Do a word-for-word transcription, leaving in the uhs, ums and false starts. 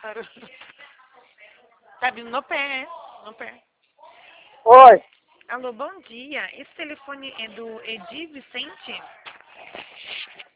pássaro. Tá vindo no pé, no pé. Oi, Alô, bom dia. Esse telefone é do Edi Vicente?